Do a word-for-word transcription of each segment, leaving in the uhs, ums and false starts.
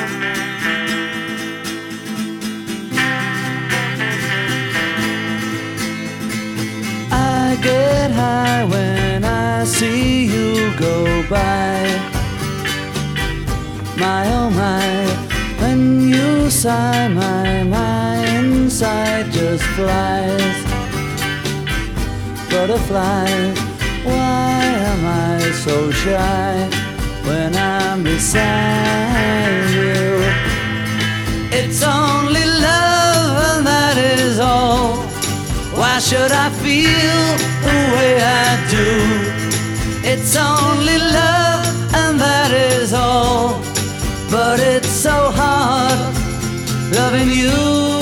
I get high when I see you go by. My oh my, when you sigh, my, my inside just flies. Butterfly, why am I so shy when I'm beside you? It's only love and that is all. Why should I feel the way I do? It's only love and that is all. But it's so hard loving you.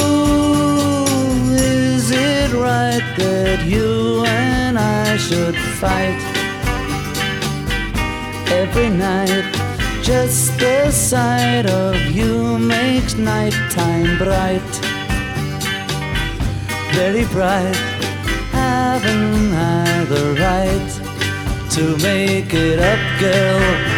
Is it right that you and I should fight every night? Just the sight of you makes nighttime bright, very bright. Haven't I the right to make it up, girl?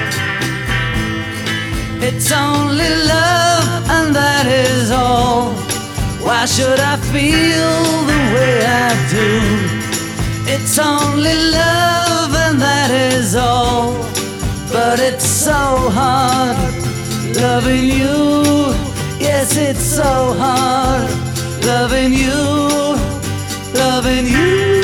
It's only love and that is all. Why should I feel the way I do? It's only love and that is all. But it's so hard loving you. Yes, it's so hard loving you, loving you.